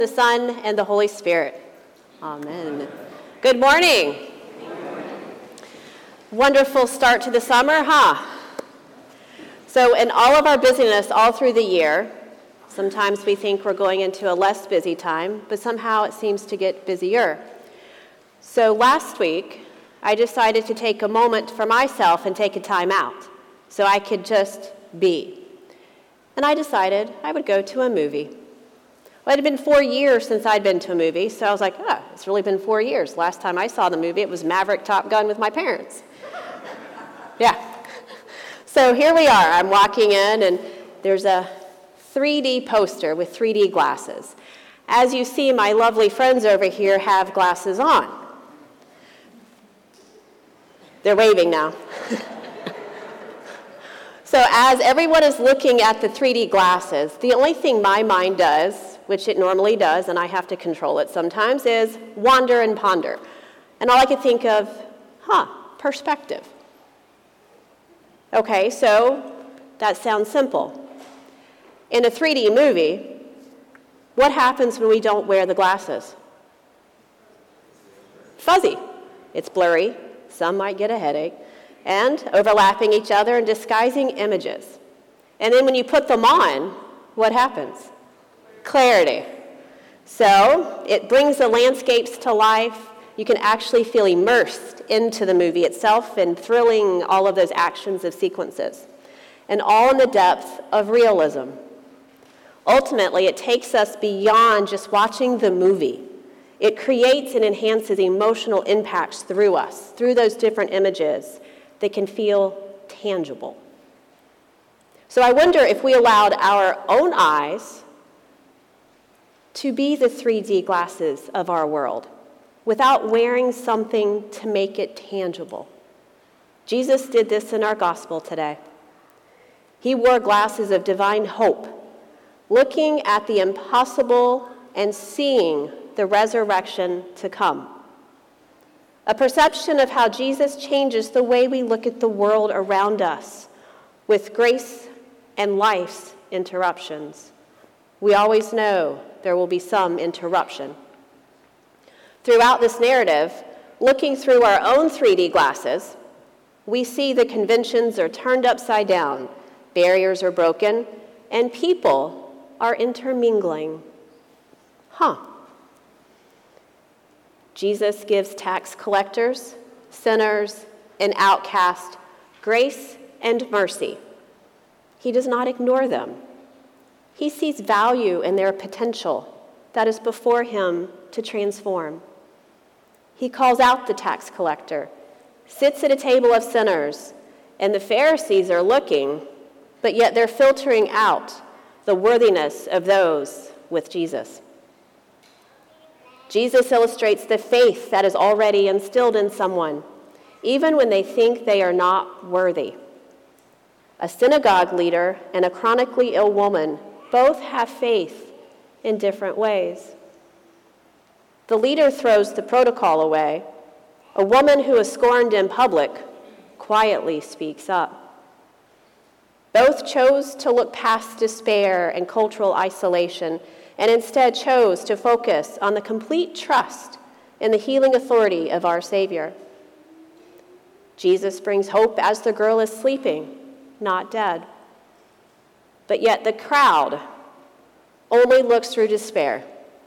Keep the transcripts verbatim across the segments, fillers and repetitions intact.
The Son, and the Holy Spirit. Amen. Good morning. Wonderful start to the summer, huh? So in all of our busyness all through the year, sometimes we think we're going into a less busy time, but somehow it seems to get busier. So last week, I decided to take a moment for myself and take a time out so I could just be. And I decided I would go to a movie. Well, it had been four years since I'd been to a movie, so I was like, oh, it's really been four years. Last time I saw the movie, it was Maverick Top Gun with my parents. Yeah. So here we are. I'm walking in, and there's a three D poster with three D glasses. As you see, my lovely friends over here have glasses on. They're waving now. So as everyone is looking at the three D glasses, the only thing my mind does, which it normally does, and I have to control it sometimes, is wander and ponder. And all I could think of, huh, perspective. Okay, so that sounds simple. In a three D movie, what happens when we don't wear the glasses? Fuzzy. It's blurry. Some might get a headache. And overlapping each other and disguising images. And then when you put them on, what happens? Clarity. So it brings the landscapes to life. You can actually feel immersed into the movie itself and thrilling all of those actions of sequences. And all in the depth of realism. Ultimately, it takes us beyond just watching the movie. It creates and enhances emotional impacts through us, through those different images that can feel tangible. So I wonder if we allowed our own eyes to be the three D glasses of our world without wearing something to make it tangible. Jesus did this in our gospel today. He wore glasses of divine hope, looking at the impossible and seeing the resurrection to come. A perception of how Jesus changes the way we look at the world around us with grace and life's interruptions. We always know there will be some interruption. Throughout this narrative, looking through our own three D glasses, we see the conventions are turned upside down, barriers are broken, and people are intermingling. Huh. Jesus gives tax collectors, sinners, and outcasts grace and mercy. He does not ignore them. He sees value in their potential that is before him to transform. He calls out the tax collector, sits at a table of sinners, and the Pharisees are looking, but yet they're filtering out the worthiness of those with Jesus. Jesus illustrates the faith that is already instilled in someone, even when they think they are not worthy. A synagogue leader and a chronically ill woman both have faith in different ways. The leader throws the protocol away. A woman who is scorned in public quietly speaks up. Both chose to look past despair and cultural isolation and instead chose to focus on the complete trust in the healing authority of our Savior. Jesus brings hope as the girl is sleeping, not dead. But yet the crowd only looks through despair.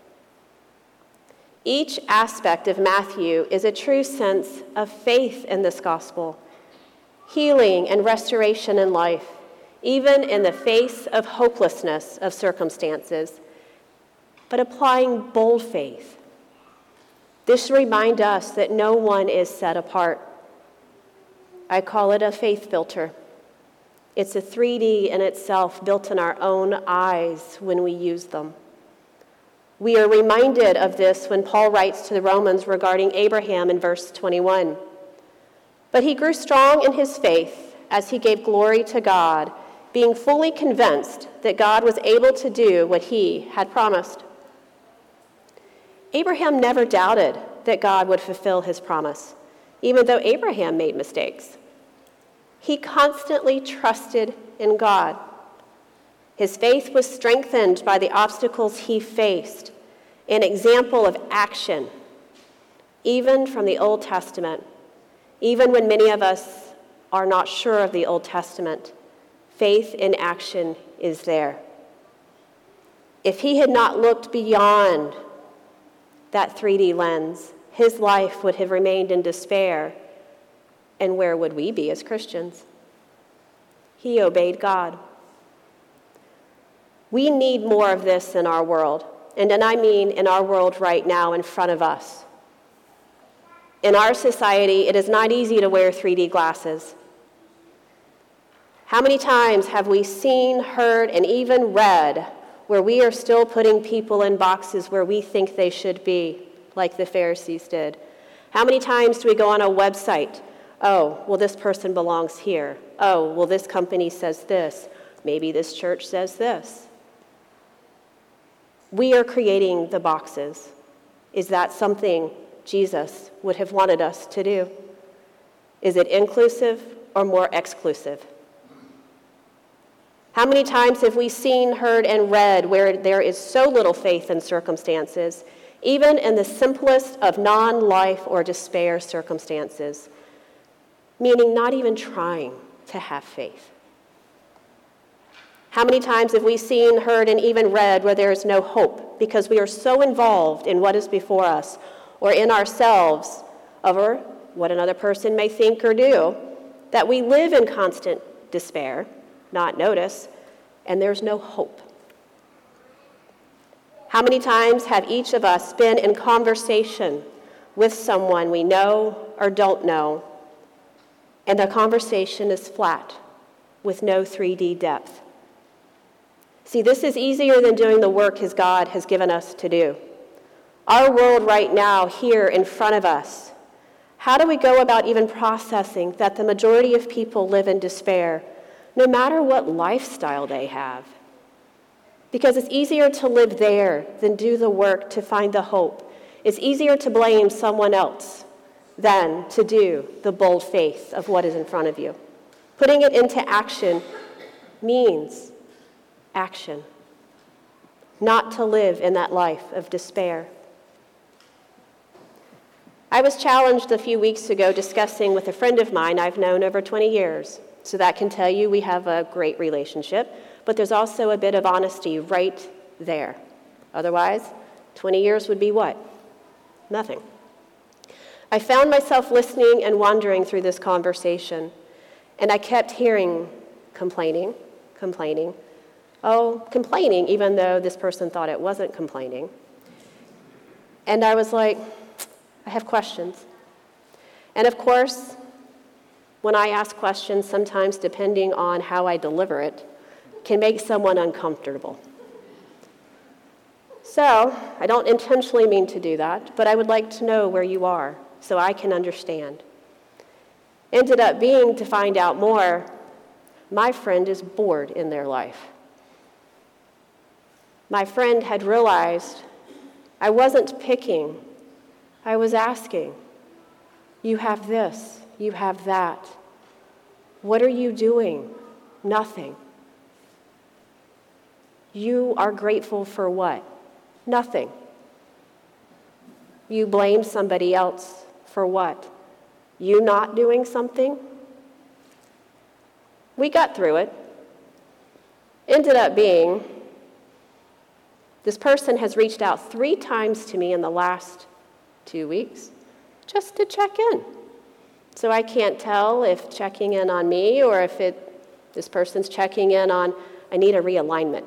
Each aspect of Matthew is a true sense of faith in this gospel, healing and restoration in life, even in the face of hopelessness of circumstances, but applying bold faith. This should remind us that no one is set apart. I call it a faith filter. It's a three D in itself, built in our own eyes when we use them. We are reminded of this when Paul writes to the Romans regarding Abraham in verse twenty-one. But he grew strong in his faith as he gave glory to God, being fully convinced that God was able to do what he had promised. Abraham never doubted that God would fulfill his promise, even though Abraham made mistakes. He constantly trusted in God. His faith was strengthened by the obstacles he faced, an example of action, even from the Old Testament. Even when many of us are not sure of the Old Testament, faith in action is there. If he had not looked beyond that three D lens, his life would have remained in despair. And where would we be as Christians? He obeyed God. We need more of this in our world, and then I mean in our world right now in front of us. In our society, it is not easy to wear three D glasses. How many times have we seen, heard, and even read where we are still putting people in boxes where we think they should be, like the Pharisees did? How many times do we go on a website? Oh, well, this person belongs here. Oh, well, this company says this. Maybe this church says this. We are creating the boxes. Is that something Jesus would have wanted us to do? Is it inclusive or more exclusive? How many times have we seen, heard, and read where there is so little faith in circumstances, even in the simplest of non-life or despair circumstances, meaning not even trying to have faith? How many times have we seen, heard, and even read where there is no hope because we are so involved in what is before us or in ourselves over what another person may think or do that we live in constant despair, not notice, and there's no hope? How many times have each of us been in conversation with someone we know or don't know, and the conversation is flat with no three D depth? See, this is easier than doing the work His God has given us to do. Our world right now, here in front of us, how do we go about even processing that the majority of people live in despair, no matter what lifestyle they have? Because it's easier to live there than do the work to find the hope. It's easier to blame someone else than to do the bold faith of what is in front of you. Putting it into action means action, not to live in that life of despair. I was challenged a few weeks ago discussing with a friend of mine I've known over twenty years. So that can tell you we have a great relationship, but there's also a bit of honesty right there. Otherwise, twenty years would be what? Nothing. I found myself listening and wandering through this conversation, and I kept hearing complaining, complaining, oh, complaining, even though this person thought it wasn't complaining. And I was like, I have questions. And of course, when I ask questions, sometimes depending on how I deliver it, can make someone uncomfortable. So, I don't intentionally mean to do that, but I would like to know where you are so I can understand. Ended up being to find out more, my friend is bored in their life. My friend had realized I wasn't picking, I was asking. You have this, you have that. What are you doing? Nothing. You are grateful for what? Nothing. You blame somebody else for what? You not doing something? We got through it. Ended up being, this person has reached out three times to me in the last two weeks just to check in. So I can't tell if checking in on me or if it, this person's checking in on, I need a realignment.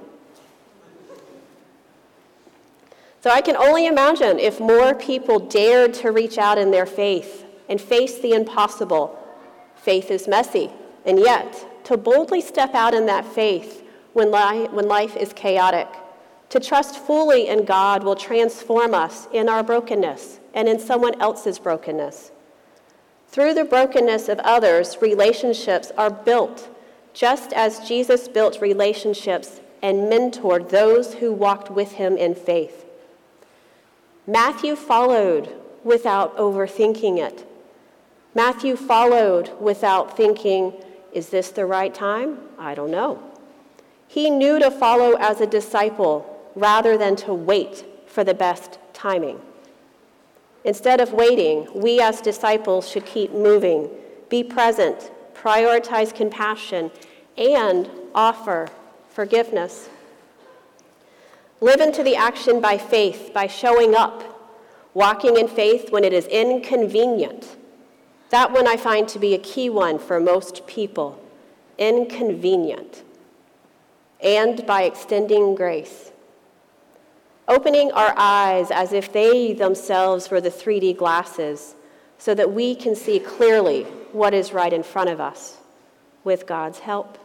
So I can only imagine if more people dared to reach out in their faith and face the impossible. Faith is messy, and yet to boldly step out in that faith when, li- when life is chaotic, to trust fully in God will transform us in our brokenness and in someone else's brokenness. Through the brokenness of others, relationships are built, just as Jesus built relationships and mentored those who walked with him in faith. Matthew followed without overthinking it. Matthew followed without thinking, is this the right time? I don't know. He knew to follow as a disciple rather than to wait for the best timing. Instead of waiting, we as disciples should keep moving, be present, prioritize compassion, and offer forgiveness. Live into the action by faith, by showing up, walking in faith when it is inconvenient. That one I find to be a key one for most people, inconvenient. And by extending grace. Opening our eyes as if they themselves were the three D glasses so that we can see clearly what is right in front of us with God's help.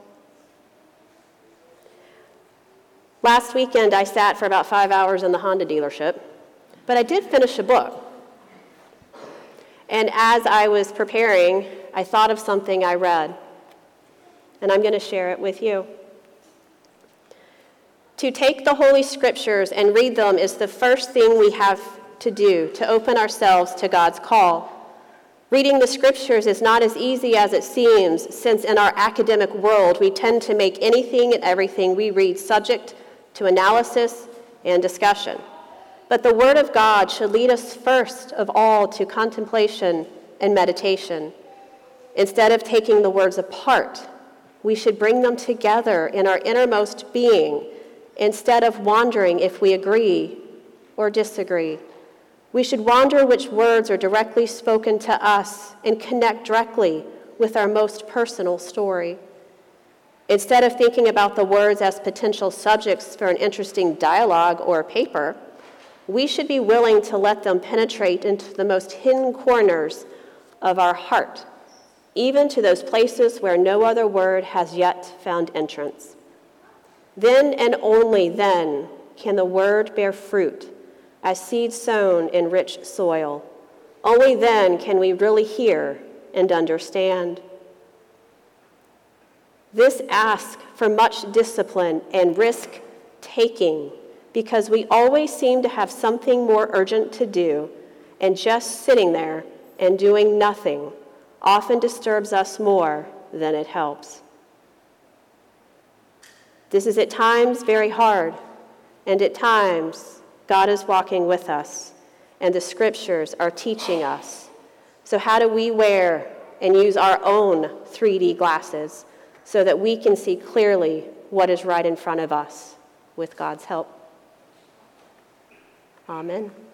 Last weekend, I sat for about five hours in the Honda dealership, but I did finish a book. And as I was preparing, I thought of something I read, and I'm going to share it with you. To take the Holy Scriptures and read them is the first thing we have to do to open ourselves to God's call. Reading the Scriptures is not as easy as it seems, since in our academic world we tend to make anything and everything we read subject to analysis and discussion. But the Word of God should lead us first of all to contemplation and meditation. Instead of taking the words apart, we should bring them together in our innermost being instead of wondering if we agree or disagree. We should wonder which words are directly spoken to us and connect directly with our most personal story. Instead of thinking about the words as potential subjects for an interesting dialogue or paper, we should be willing to let them penetrate into the most hidden corners of our heart, even to those places where no other word has yet found entrance. Then and only then can the word bear fruit as seed sown in rich soil. Only then can we really hear and understand. This asks for much discipline and risk-taking because we always seem to have something more urgent to do, and just sitting there and doing nothing often disturbs us more than it helps. This is at times very hard, and at times God is walking with us, and the Scriptures are teaching us. So how do we wear and use our own three D glasses so that we can see clearly what is right in front of us with God's help? Amen.